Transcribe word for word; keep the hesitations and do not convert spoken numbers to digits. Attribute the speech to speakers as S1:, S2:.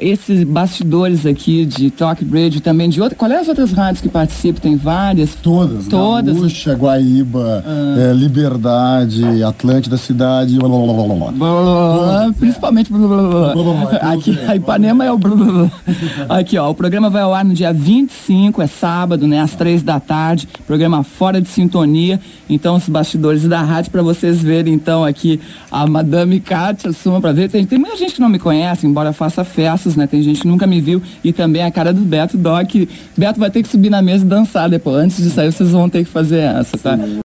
S1: esses bastidores aqui de Talk Radio, também de outra. Qual é as outras rádios que participam? Tem várias.
S2: Todas.
S1: Todas.
S2: Gaúcha, Guaíba, ah. é, Liberdade, Atlântida Cidade. Blá, blá, blá, blá,
S1: blá. Principalmente. Blá, blá, blá. Blá, blá, blá. Aqui, a Ipanema é o. Blá, blá, blá. Aqui, ó. O programa vai ao ar no dia vinte e cinco, é sábado, né? Às três da tarde. Programa Fora de Sintonia. Então, os bastidores da rádio, para vocês verem, então, aqui a Madame Kátia Suma, para ver. Tem, tem muita gente que não me conhece, embora eu faça festas, né? Tem gente que nunca me viu. E também a cara do Beto Doc. Beto vai ter que subir na mesa e dançar depois. Antes de sair, vocês vão ter que fazer essa, tá?